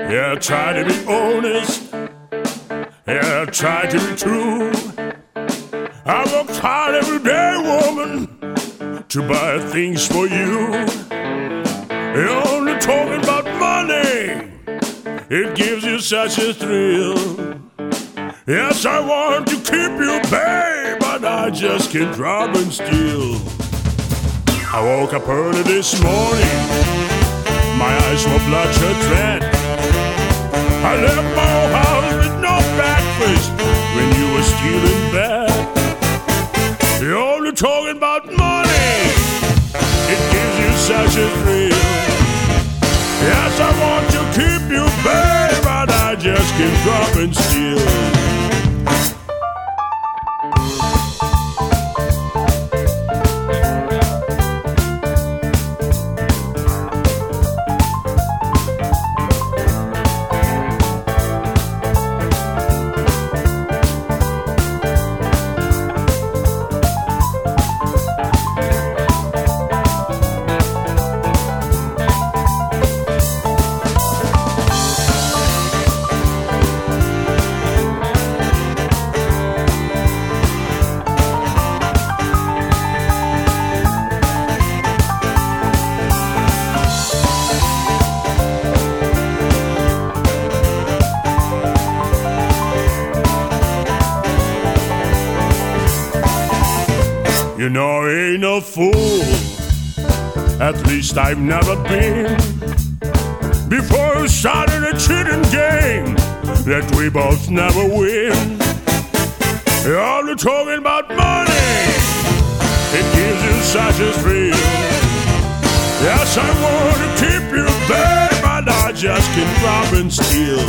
Yeah, try to be honest. Yeah, try to be true. I worked hard every day, woman, to buy things for you. You're only talking about money. It gives you such a thrill. Yes, I want to keep you, babe, but I just can't rob and steal. I woke up early this morning. My eyes were bloodshot red. I left my old house with no breakfast when you were still in bed. You're only talking about money. It gives you such a thrill. Yes, I want to keep you, babe, but I just can't drop and steal. You know I ain't no fool, at least I've never been. Before we started a cheating game that we both never win. You're only talking about money. It gives you such a thrill. Yes, I want to keep you, babe, but I just can't rob and steal.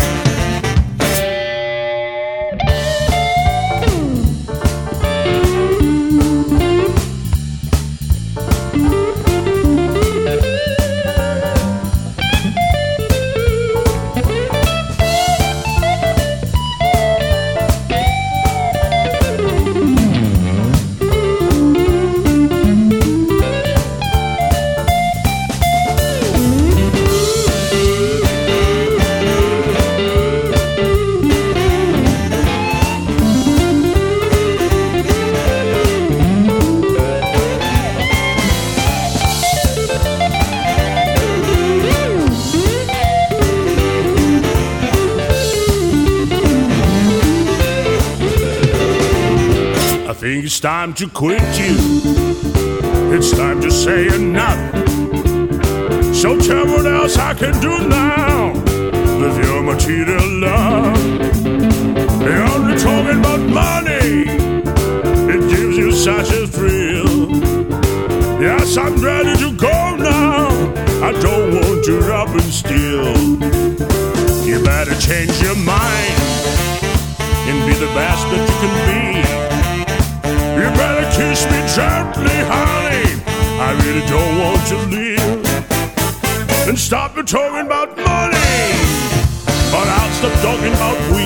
I think it's time to quit you. It's time to say enough. So tell what else I can do now with your material love. You're only talking about money. It gives you such a thrill. Yes, I'm ready to go now. I don't want to rob and steal. You better change your mind and be the best that you can be. You better kiss me gently, honey. I really don't want to leave. And stop me talking about money, or I'll stop talking about we.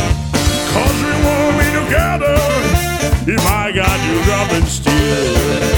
'Cause we won't be together if I got you robbing still.